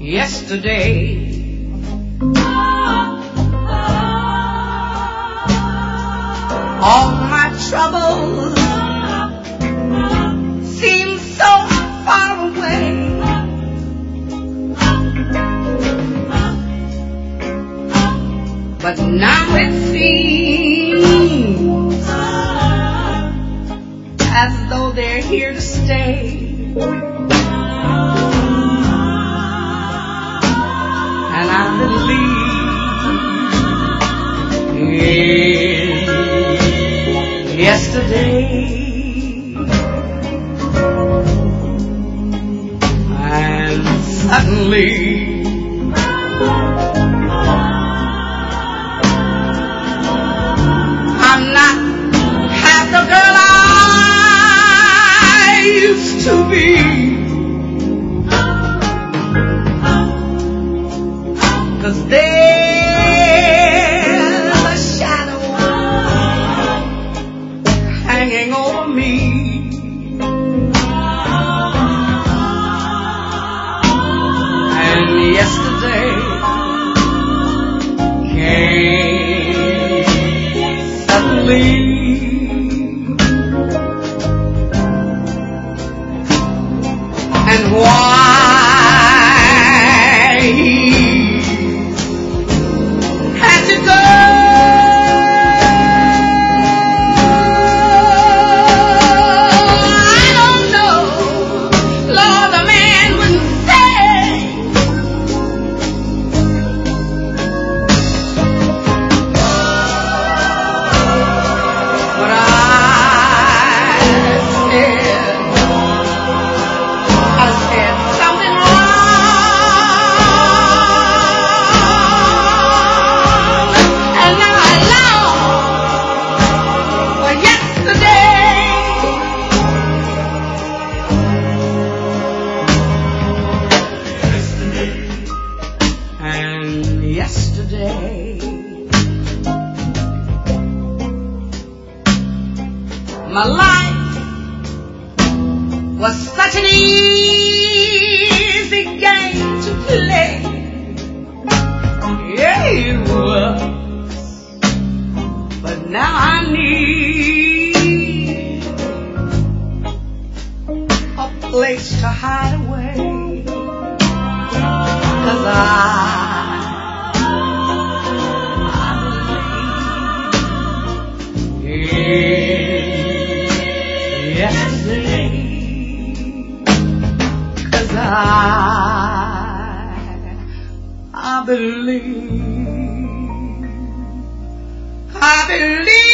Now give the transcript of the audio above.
yesterday. All my troubles seem so far away. But now it seems as though they're here to stay. And I believe in yesterday. And suddenly I'm not half the girl I used to be. 'Cause there's a shadow hanging over me. And yesterday came suddenly. And why had to go? I don't know. Lord, the man wouldn't say. But I said something wrong, and now I long for yesterday. And yesterday my life was such an easy game to play. Yeah, it was. But now I need a place to hide away. 'Cause I believe yesterday. 'Cause I believe